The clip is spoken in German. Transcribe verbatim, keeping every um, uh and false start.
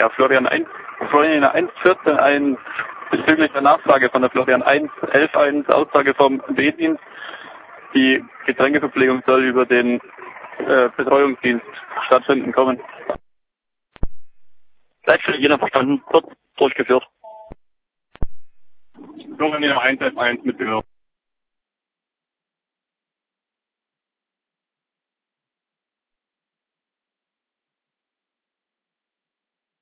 Ja, Florian eins, Florian eins vierzehn eins bezüglich der Nachfrage von der Florian eins elf eins Aussage vom B-Dienst. Die Getränkeverpflegung soll über den äh, Betreuungsdienst stattfinden kommen. Leitstelle jeder verstanden, kurz durchgeführt. Florian eins elf eins mitgehört.